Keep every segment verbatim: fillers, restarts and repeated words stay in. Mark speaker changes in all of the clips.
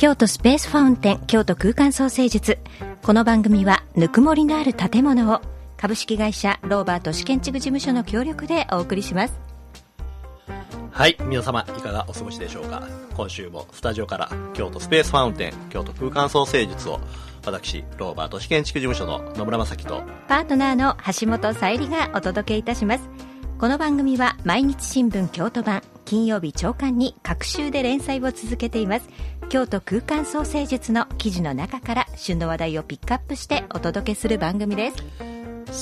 Speaker 1: 京都スペースファウンテン京都空間創生術。この番組はぬくもりのある建物を株式会社ローバー都市建築事務所の協力でお送りします。
Speaker 2: はい、皆様いかがお過ごしでしょうか。今週もスタジオから京都スペースファウンテン京都空間創生術を私ローバー都市建築事務所の野村正樹と
Speaker 1: パートナーの橋本さゆりがお届けいたします。この番組は毎日新聞京都版金曜日朝刊に各週で連載を続けています京都空間創生術の記事の中から旬の話題をピックアップしてお届けする番組です。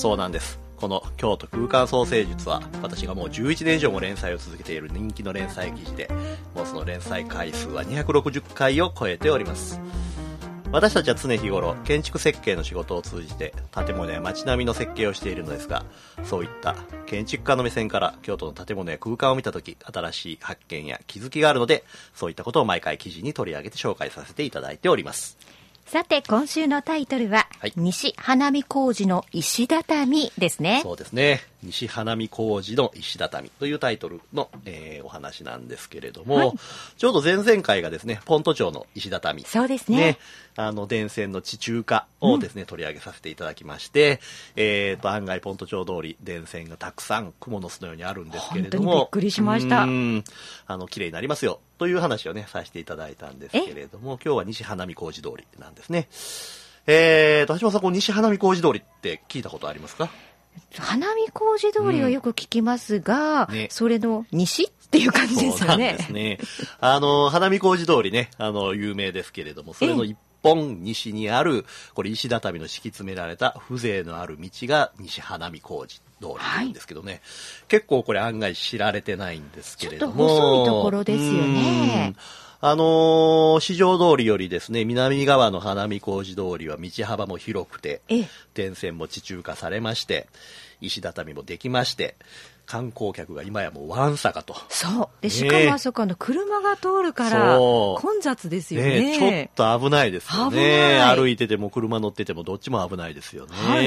Speaker 2: そうなんです。この京都空間創生術は私がもうじゅういちねん以上も連載を続けている人気の連載記事で、もうその連載回数はにひゃくろくじゅっかいを超えております。私たちは常日頃建築設計の仕事を通じて建物や街並みの設計をしているのですが、そういった建築家の目線から京都の建物や空間を見たとき、新しい発見や気づきがあるので、そういったことを毎回記事に取り上げて紹介させていただいております。
Speaker 1: さて今週のタイトルは、はい、西花見小路の石畳ですね。
Speaker 2: そうですね。西花見小路の石畳というタイトルの、えー、お話なんですけれども、はい、ちょうど前々回がですね、ポント町の石畳。
Speaker 1: そうですね。ね、
Speaker 2: あの電線の地中化をですね、うん、取り上げさせていただきまして、えーと案外ポント町通り電線がたくさん蜘蛛の巣のようにあるんですけれども、
Speaker 1: 本当にびっくりしました。
Speaker 2: うん、あの綺麗になりますよという話をねさせていただいたんですけれども、今日は西花見小路通りなんですね。えーと橋本さん、こう西花見小路通りって聞いたことありますか？
Speaker 1: 花見小路通りはよく聞きますが、うんね、それの西っていう感じですよね。
Speaker 2: そうなんですね。あの花見小路通りね、あの有名ですけれども、それの一本西にあるこれ石畳の敷き詰められた風情のある道が西花見小路通りなんですけどね、はい、結構これ案外知られてないんですけれども、
Speaker 1: ちょっと細いところですよね。
Speaker 2: あのー、四条通りよりですね、南側の花見小路通りは道幅も広くて、電線も地中化されまして、石畳もできまして、観光客が今やもうわんさかと。
Speaker 1: そう。で、しかもあそこの車が通るから混雑ですよね。
Speaker 2: ね、ちょっと危ないですよね。歩いてても車乗っててもどっちも危ないですよね。はい、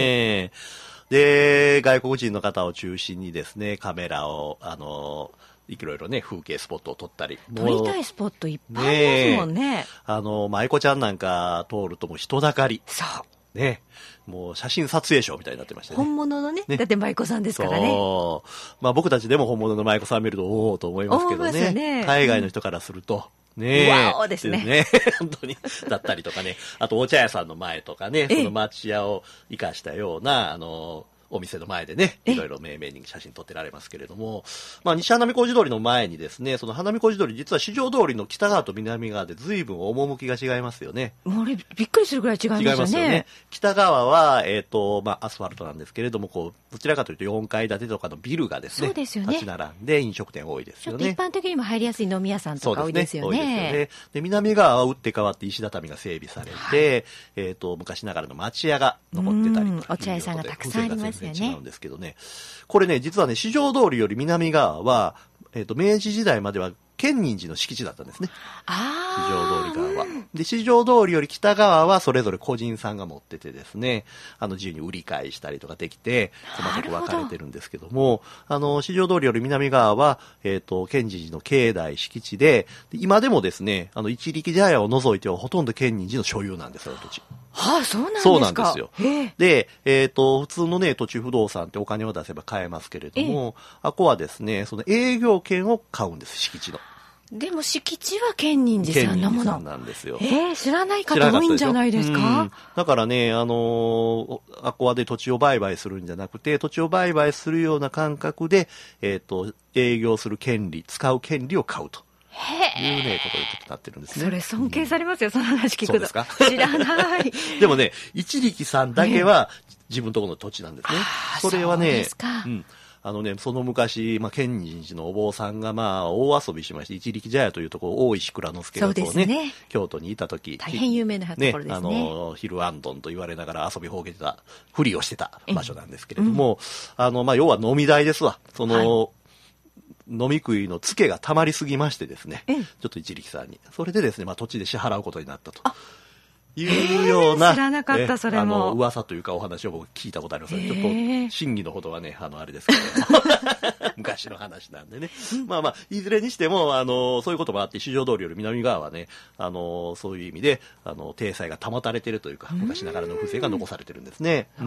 Speaker 2: で、外国人の方を中心にですね、カメラを、あのー、いろいろね風景スポットを撮ったり、
Speaker 1: 撮りたいスポットいっぱいありますもんね。
Speaker 2: ね、あの舞子ちゃんなんか通るともう人だかり。
Speaker 1: そう
Speaker 2: ね、もう写真撮影ショーみたいになってましたね。
Speaker 1: 本物の ね, ねだって舞子さんですからね。
Speaker 2: そう、まあ、僕たちでも本物の舞子さん見るとおおと思いますけど ね, ね海外の人からすると、ね、
Speaker 1: ワオですね。
Speaker 2: ね本当にだったりとかね、あとお茶屋さんの前とかね、その町屋を生かしたようなあのお店の前でね、いろいろ命名に写真撮ってられますけれども、まあ、西花見小路通りの前にですね、その花見小路通り、実は四条通りの北側と南側で随分趣が違いますよね。
Speaker 1: もうびっくりするぐらい違いますよね。違いますよね。
Speaker 2: 北側は、えっと、まあ、アスファルトなんですけれども、こう、どちらかというとよんかい建てとかのビルがですね、そうですよね、立ち並んで飲食店多いですよね。
Speaker 1: ちょっと一般的にも入りやすい飲み屋さんとか多いですよね。そうですね。多いですよね。
Speaker 2: で、南側は打って変わって石畳が整備されて、はい、えっと、昔ながらの町屋が残ってたりとか、
Speaker 1: お茶屋さんがたくさんありますよね。
Speaker 2: 違うんですけどね。これね、実はね、四条通りより南側は、えっと、明治時代までは建仁寺の敷地だったんですね。
Speaker 1: あ
Speaker 2: 四条通り側は。で、四条通りより北側はそれぞれ個人さんが持っててですね、あの、自由に売り買いしたりとかできて、細かく分かれてるんですけども、あの、四条通りより南側は、えっと、建仁寺の境内敷地で、今でもですね、あの、一力茶屋を除いてはほとんど建仁寺の所有なんです、その土地。
Speaker 1: はあ、そうなんですか。
Speaker 2: そうなんですよ。で、えっと、普通のね、土地不動産ってお金を出せば買えますけれども、あこはですね、その営業権を買うんです、敷地の。
Speaker 1: でも敷地は建仁寺さんのもの。建仁寺さんなんですよ。えー、知らない方多いんじゃないですか。うん、
Speaker 2: だからね、あのー、あこはで土地を売買するんじゃなくて、土地を売買するような感覚で、えっと、営業する権利、使う権利を買うと。
Speaker 1: へ
Speaker 2: いうね、ことになってるんですね。
Speaker 1: それ尊敬されますよ、うん、その話聞くと。
Speaker 2: そうですか。
Speaker 1: 知らない。
Speaker 2: でもね、一力さんだけは自分のところの土地なんですね。それはね、そうですか。うん。あのね、その昔、まあ、建仁寺のお坊さんが、まあ、大遊びしまして、一力茶屋というところ、大石倉之助がこうね、ね京都にいたとき、
Speaker 1: 大変有名なところですね。
Speaker 2: あの、ヒルアンドンと言われながら遊びほうけてた、ふりをしてた場所なんですけれども、うん、あの、まあ、要は飲み代ですわ。その、はい、飲み食いのツケがたまりすぎましてですね、ちょっと一力さんに。それでですね、まあ、土地で支払うことになったと。 いうような、
Speaker 1: 知らなかったそれも
Speaker 2: あの噂というかお話を僕聞いたことありますので、ちょっと真偽のほどはねあのあれですけど昔の話なんでね、まあまあいずれにしてもあのそういうこともあって四条通りより南側はねあのそういう意味であの体裁が保たれているというか昔ながらの風情が残されてるんですね。
Speaker 1: うん、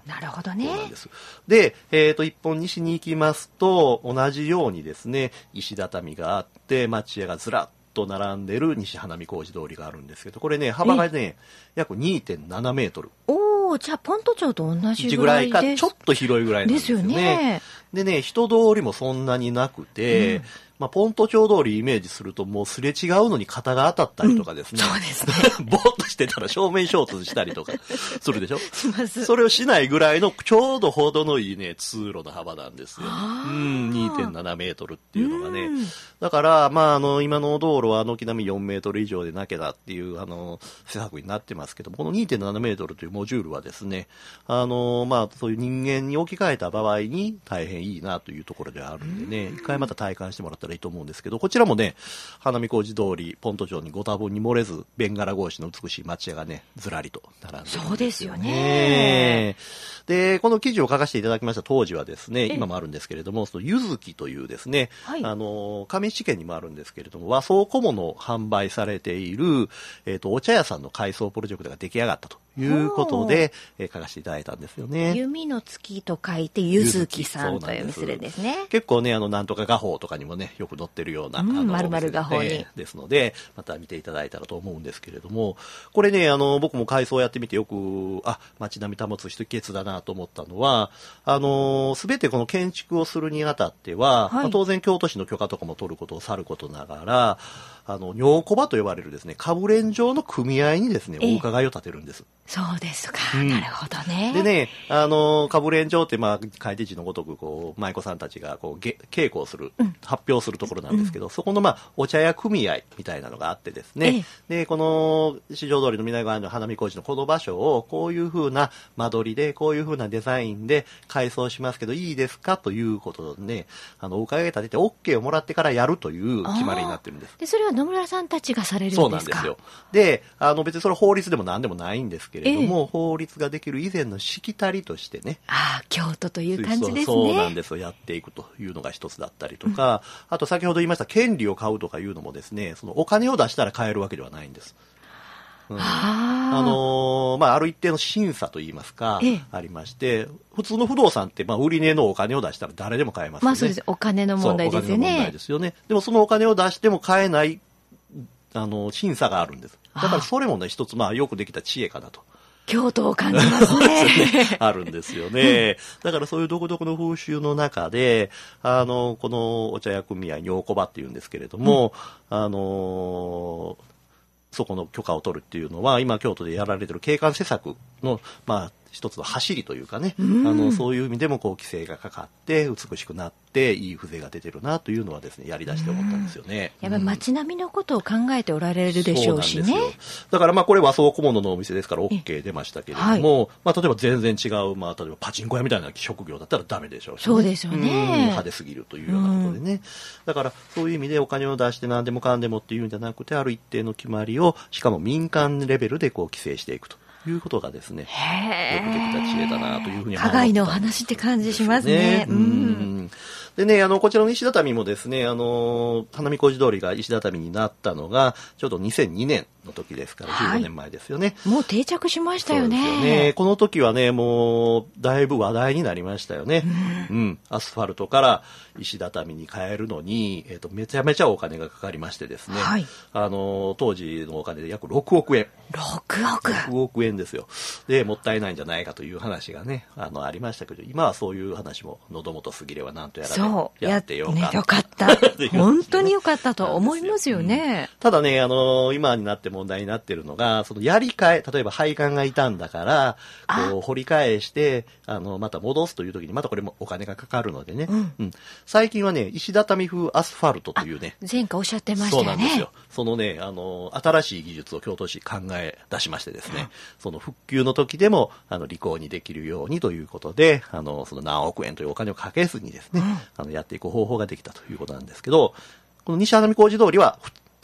Speaker 1: なるほどね。
Speaker 2: そうなんです。で、えっと一本西に行きますと同じようにですね石畳があって町屋がずらっと並んでる西花見小路通りがあるんですけど、これね幅がね約 にてんななメートル。
Speaker 1: おお、じゃあポント町と同じぐらいです
Speaker 2: ぐらいかちょっと広いぐらいなんですよね。
Speaker 1: ですよね。
Speaker 2: でね人通りもそんなになくて、うん、まあ、ポント町通りイメージするともうすれ違うのに肩が当たったりとかですね、
Speaker 1: うん、そうですね
Speaker 2: ぼーっとしてたら正面衝突したりとかするでしょ
Speaker 1: します。
Speaker 2: それをしないぐらいのちょうど程のいいね通路の幅なんですよ。うん にてんななメートルっていうのがね、だからまああの今の道路は軒並みよんメートル以上でなきゃだっていうあの施策になってますけども、この にてんななメートルというモジュールはですねあのまあそういう人間に置き換えた場合に大変いいなというところではあるんでね、一回また体感してもらったらいいと思うんですけど、こちらもね花見小路通りポント町にご多分に漏れずベンガラ格子の美しい町屋がねずらりと並んでるんですよね。
Speaker 1: そうですよね。
Speaker 2: でこの記事を書かせていただきました当時はですね今もあるんですけれども、そのゆずきというですね、はい、あの上市県にもあるんですけれども和装小物を販売されている、えーと、お茶屋さんの改装プロジェクトが出来上がったということで、えー、書かせていただいたんですよね。
Speaker 1: 弓の月と書いてゆずきさんと読みするんですね。
Speaker 2: 結構ねあのなんとか画報とかにもねよく載ってるような、うん、
Speaker 1: 丸々画報に、
Speaker 2: ね、ですのでまた見ていただいたらと思うんですけれども、これねあの僕も改装やってみてよくあ街並み保つ秘訣だなと思ったのはあの全てこの建築をするにあたっては、はいまあ、当然京都市の許可とかも取ることをさることながらあの尿小場と呼ばれるですねかぶれん状の組合にですねお伺いを立てるんです。
Speaker 1: そうですか、うん、なるほどね。
Speaker 2: でねあのかぶれん状ってまあ書いて字のごとくこう舞妓さんたちがこう稽古をする、うん、発表するところなんですけど、うん、そこのまあお茶屋組合みたいなのがあってですね、でこの四条通りの南側の花見小路のこの場所をこういう風な間取りでこういう風なデザインで改装しますけどいいですかということでねあのお伺い立てて OK をもらってからやるという決まりになってるんです。
Speaker 1: でそれは野村さんたちがされるんですか？
Speaker 2: そうなんですよ。であの別にそれ法律でも何でもないんですけれども、えー、法律ができる以前のしきたりとしてね
Speaker 1: あ京都という感じですね。
Speaker 2: そうなんですよ。やっていくというのが一つだったりとか、うん、あと先ほど言いました権利を買うとかいうのもですねそのお金を出したら買えるわけではないんです。うん、あ, あのー、まあ、ある一定の審査といいますか、ええ、ありまして、普通の不動産って、まあ、売り値のお金を出したら誰でも買えますよね。
Speaker 1: まあ、そうです。お金の問題ですよね。
Speaker 2: お金の問題ですよね。でもそのお金を出しても買えない、あの、審査があるんです。だからそれもね、一つ、まあ、よくできた知恵かなと。
Speaker 1: 京都を感じますね。
Speaker 2: ねあるんですよね。だからそういう独特の風習の中で、あの、このお茶屋組合、尿小場っていうんですけれども、うん、あのー、そこの許可を取るっていうのは今京都でやられている景観施策のまあ一つの走りというかね、うん、あのそういう意味でもこう規制がかかって美しくなっていい風情が出てるなというのはですねやりだして思ったんですよね。
Speaker 1: うん、やっぱり街並みのことを考えておられるでしょうしね。そうなんですよ。
Speaker 2: だからまあこれ和装小物のお店ですから OK 出ましたけれども、はいまあ、例えば全然違う、まあ、例えばパチンコ屋みたいな職業だったらダメでしょうし、ね、
Speaker 1: そうですよね。
Speaker 2: 派手すぎるというようなことでね、うん、だからそういう意味でお金を出して何でもかんでもっていうんじゃなくてある一定の決まりをしかも民間レベルでこう規制していくということがですねよくできた知恵だなというふうに思ったんですよね。
Speaker 1: 課外の話って感じしますね。
Speaker 2: うんうんでね、あの、こちらの石畳もですね、あの、花見小路通りが石畳になったのが、ちょうどにせんにねんの時ですから、じゅうごねんまえですよね。
Speaker 1: はい、もう定着しましたよね。
Speaker 2: そうですよね。この時はね、もう、だいぶ話題になりましたよね。うん。うん、アスファルトから石畳に変えるのに、えっと、めちゃめちゃお金がかかりましてですね。はい。あの、当時のお金で約ろくおくえん。
Speaker 1: ろくおく ?ろ
Speaker 2: くおくえんですよ。で、もったいないんじゃないかという話がね、あの、ありましたけど、今はそういう話も、喉元すぎればなんとやらでやってよかった。
Speaker 1: ね、よかった。本当によかったと思いますよね。
Speaker 2: うん、ただね、あの、今になって問題になっているのが、そのやり替え、例えば配管が傷んだから、こう、掘り返して、あの、また戻すという時に、またこれもお金がかかるのでね。うんうん、最近はね、石畳風アスファルトというね。
Speaker 1: 前回おっしゃってましたよね。
Speaker 2: そうなんですよ。そのね、あの、新しい技術を京都市考え出しましてですね、うん、その復旧の時でも、あの、履行にできるようにということで、あの、その何億円というお金をかけずにですね、うん、あの、やっていく方法ができたということなんですけど、この西花見小路通りは、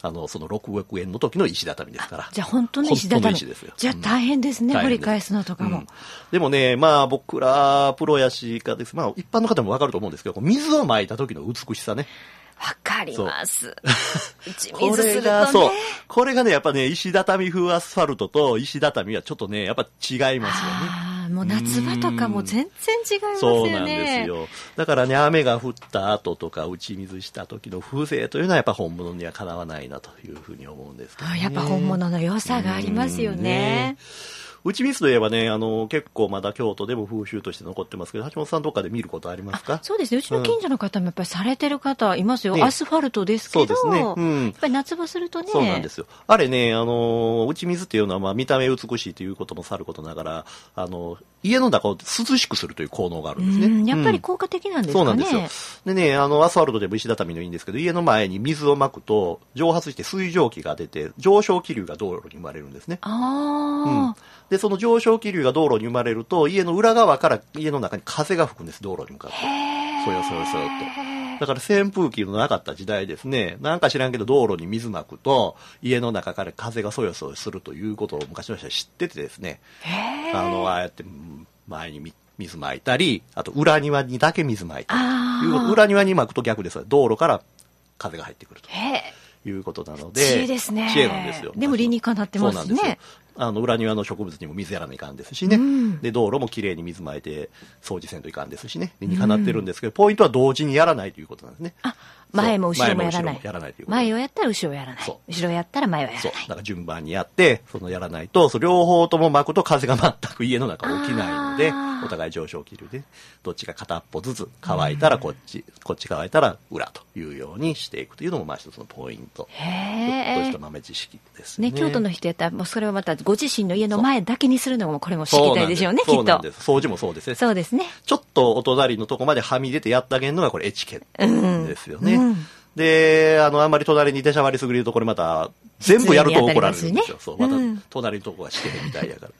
Speaker 2: あのそのろくおくえんの時の石畳ですから。
Speaker 1: じゃあ本当の石畳。
Speaker 2: 本当の石ですよ。
Speaker 1: じゃあ大変ですね、
Speaker 2: うん、
Speaker 1: 掘り返すのとかも、
Speaker 2: うん、でもね、まあ僕らプロやしかです、まあ一般の方もわかると思うんですけど、水をまいた時の美しさね。
Speaker 1: わかります。打ち
Speaker 2: こ
Speaker 1: 水するとね。
Speaker 2: れが、そう。これがね、やっぱね、石畳風アスファルトと石畳はちょっとね、やっぱ違いますよね。
Speaker 1: ああ、もう夏場とかも全然違いますよね。
Speaker 2: そうなんですよ。だからね、雨が降った後とか打ち水した時の風情というのはやっぱ本物にはかなわないなというふうに思うんですけどね。
Speaker 1: やっぱ本物の良さがありますよね。
Speaker 2: 打ち水といえばね、あの結構まだ京都でも風習として残ってますけど、橋本さんどっかで見ることありますか？
Speaker 1: そうですね、うちの近所の方もやっぱりされてる方いますよ、ね、アスファルトですけど、
Speaker 2: そうですね、うん、
Speaker 1: やっぱり夏場するとね、
Speaker 2: そうなんですよ。あれね、あの打ち水っていうのはまあ見た目美しいということもさることながら、あの家の中を涼しくするという効能があるんですね。
Speaker 1: うんやっぱり効果的なんですかね。
Speaker 2: うん、そうなんですよ。でね、あのアスファルトでも石畳のいいんですけど、家の前に水をまくと蒸発して水蒸気が出て上昇気流が道路に生まれるんですね。
Speaker 1: あー、
Speaker 2: うんで、その上昇気流が道路に生まれると、家の裏側から家の中に風が吹くんです、道路に向かって。そよそよそよと。だから扇風機のなかった時代ですね、なんか知らんけど道路に水まくと、家の中から風がそよそよするということを昔の人は知っててですね、あの、ああやって前に水まいたり、あと裏庭にだけ水まいたり。裏庭にまくと逆ですよ。道路から風が入ってくると。いうことなので、
Speaker 1: 知恵ですね。
Speaker 2: 知恵なんですよ。
Speaker 1: でも理にかなってますね。そうなんですよ。
Speaker 2: あの裏庭の植物にも水やらないかんですしね、うん、で道路もきれいに水まいて掃除せんといかんですしね、理にかなってるんですけど、うん、ポイントは同時にやらないということなんですね。
Speaker 1: あ、前も後ろもやらない。
Speaker 2: やらないということ。
Speaker 1: 前をやったら後ろをやらない。後ろをやったら前をやらない。そう。
Speaker 2: だから順番にやって、そのやらないと、その両方とも巻くと風が全く家の中起きないので、お互い上昇気流で、どっちが片っぽずつ乾いたらこっち、うん、こっち乾いたら裏というようにしていくというのもまあ一つのポイント。へー。とした豆知識ですね。
Speaker 1: ね、京都の人やったら、もうそれをまたご自身の家の前だけにするのもこれも知りたいでしょうね、きっと。
Speaker 2: そうなんです。掃除もそうですね。
Speaker 1: そうですね。
Speaker 2: ちょっとお隣のとこまではみ出てやってあげるのがこれエチケットですよね。うんうんで、あの、あんまり隣に出しゃばりすぎると、これまた、全部やると怒られるんですよ。そう、また、隣のとこがしてるみたいやから。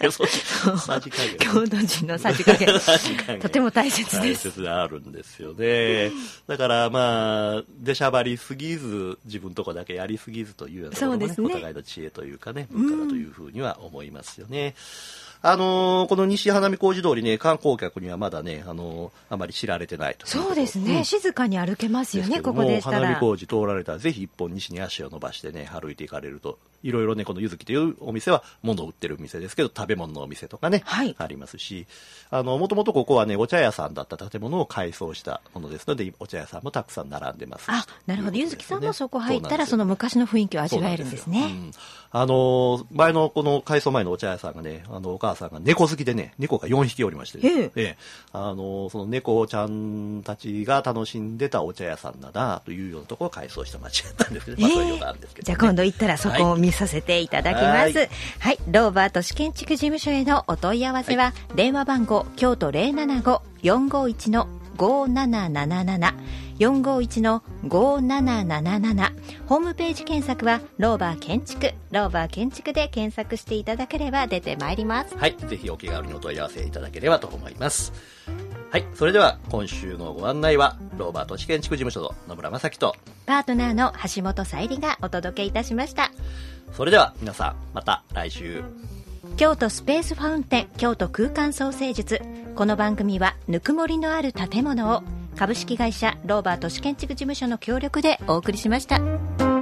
Speaker 2: さじ加減。
Speaker 1: 京都人のさじ加減。とても大切です。
Speaker 2: 大切であるんですよね。だから、まあ、出しゃばりすぎず、自分のとこだけやりすぎずというようなところもね、お互いの知恵というかね、文化だというふうには思いますよね。あのー、この西花見小路通りね、観光客にはまだね、あのー、あまり知られてないという。
Speaker 1: そうですね、うん、静かに歩けますよね、ここでしたら。
Speaker 2: 花見小路通られたら、ぜひ一本西に足を伸ばしてね、歩いていかれると、いろいろね、このゆずきというお店は物を売ってる店ですけど、食べ物のお店とかね、はい、ありますし、あの、もともとここはね、お茶屋さんだった建物を改装したものですので、お茶屋さんもたくさん並んでます。
Speaker 1: あ、なるほど。ゆずきさんもそこ入ったら、その昔の雰囲気を味わえるんですね。うん、
Speaker 2: あの、前のこの改装前のお茶屋さんがね、あの、お母さんが猫好きでね、猫がよんひきおりまして、ね、ええええ、あの、その猫ちゃんたちが楽しんでたお茶屋さんだなというようなところを改装した街だったんですけど、まあそういうようなんですけど、ね、
Speaker 1: じゃあ今度行ったらそこを見させていただきます。はい、はいはい、ローバー都市建築事務所へのお問い合わせは、はい、電話番号京都 ゼロななご よんごいち ごななななな よんごいち ごななななな、ホームページ検索はローバー建築、ローバー建築で検索していただければ出てまいります。
Speaker 2: はい、ぜひお気軽にお問い合わせいただければと思います。はい、それでは今週のご案内はローバー都市建築事務所の野村正樹と
Speaker 1: パートナーの橋本沙織がお届けいたしました。
Speaker 2: それでは皆さんまた来週。
Speaker 1: 京都スペースファウンテン京都空間創生術、この番組はぬくもりのある建物を株式会社ローバー都市建築事務所の協力でお送りしました。